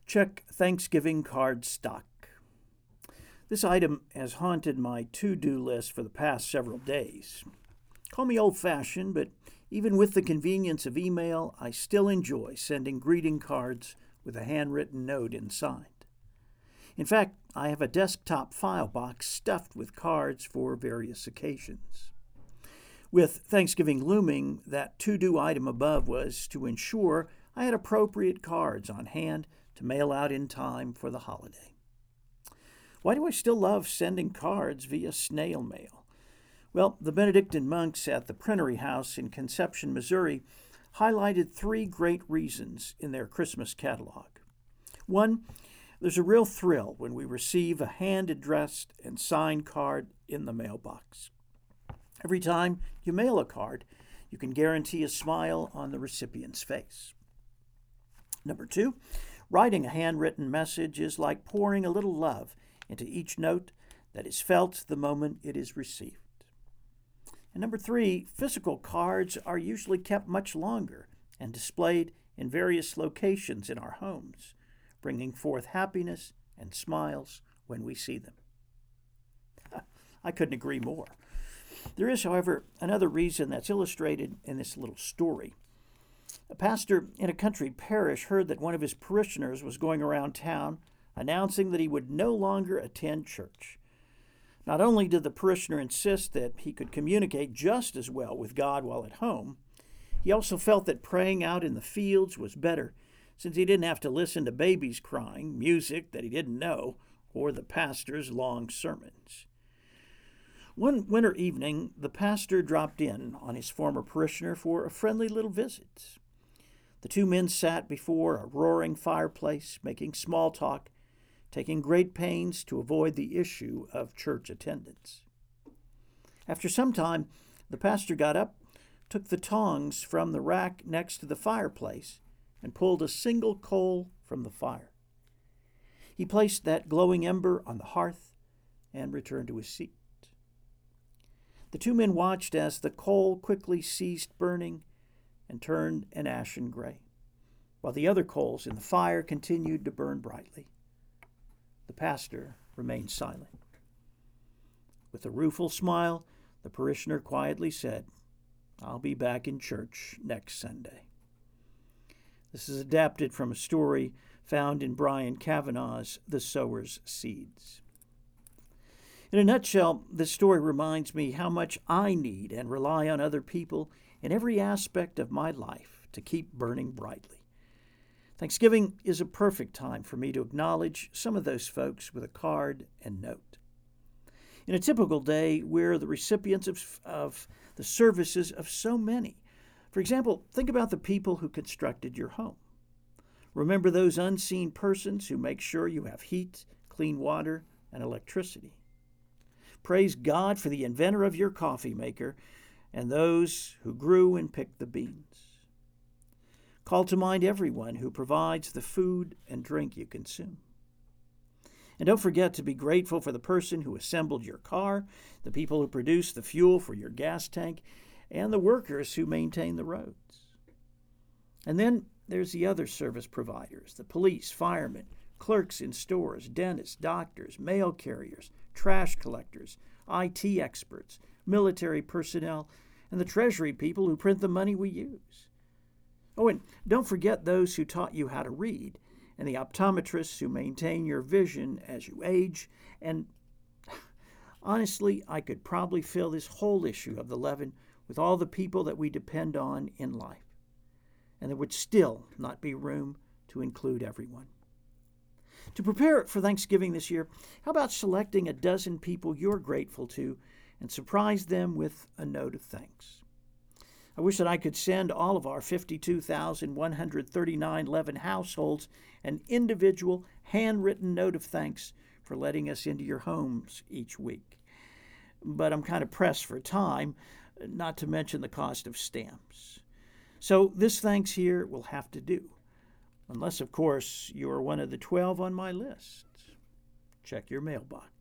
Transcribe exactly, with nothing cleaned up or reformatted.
Check Thanksgiving card stock. This item has haunted my to-do list for the past several days. Call me old-fashioned, but even with the convenience of email, I still enjoy sending greeting cards with a handwritten note inside. In fact, I have a desktop file box stuffed with cards for various occasions. With Thanksgiving looming, that to-do item above was to ensure I had appropriate cards on hand to mail out in time for the holiday. Why do I still love sending cards via snail mail? Well, the Benedictine monks at the Printery House in Conception, Missouri, highlighted three great reasons in their Christmas catalog. One, there's a real thrill when we receive a hand-addressed and signed card in the mailbox. Every time you mail a card, you can guarantee a smile on the recipient's face. Number two, writing a handwritten message is like pouring a little love into each note that is felt the moment it is received. And number three, physical cards are usually kept much longer and displayed in various locations in our homes, bringing forth happiness and smiles when we see them. I couldn't agree more. There is, however, another reason that's illustrated in this little story. A pastor in a country parish heard that one of his parishioners was going around town announcing that he would no longer attend church. Not only did the parishioner insist that he could communicate just as well with God while at home, he also felt that praying out in the fields was better, since he didn't have to listen to babies crying, music that he didn't know, or the pastor's long sermons. One winter evening, the pastor dropped in on his former parishioner for a friendly little visit. The two men sat before a roaring fireplace, making small talk, taking great pains to avoid the issue of church attendance. After some time, the pastor got up, took the tongs from the rack next to the fireplace, and pulled a single coal from the fire. He placed that glowing ember on the hearth and returned to his seat. The two men watched as the coal quickly ceased burning and turned an ashen gray, while the other coals in the fire continued to burn brightly. The pastor remained silent. With a rueful smile, the parishioner quietly said, "I'll be back in church next Sunday." This is adapted from a story found in Brian Kavanagh's The Sower's Seeds. In a nutshell, this story reminds me how much I need and rely on other people in every aspect of my life to keep burning brightly. Thanksgiving is a perfect time for me to acknowledge some of those folks with a card and note. In a typical day, we're the recipients of, of the services of so many. For example, think about the people who constructed your home. Remember those unseen persons who make sure you have heat, clean water, and electricity. Praise God for the inventor of your coffee maker and those who grew and picked the beans. Call to mind everyone who provides the food and drink you consume. And don't forget to be grateful for the person who assembled your car, the people who produce the fuel for your gas tank, and the workers who maintain the roads. And then there's the other service providers, the police, firemen, clerks in stores, dentists, doctors, mail carriers, trash collectors, I T experts, military personnel, and the treasury people who print the money we use. Oh, and don't forget those who taught you how to read, and the optometrists who maintain your vision as you age. And honestly, I could probably fill this whole issue of the Leaven with all the people that we depend on in life, and there would still not be room to include everyone. To prepare for Thanksgiving this year, how about selecting a dozen people you're grateful to and surprise them with a note of thanks? I wish that I could send all of our fifty-two thousand one hundred thirty-nine Leaven households an individual handwritten note of thanks for letting us into your homes each week. But I'm kind of pressed for time, not to mention the cost of stamps. So this thanks here will have to do. Unless, of course, you are one of the twelve on my list. Check your mailbox.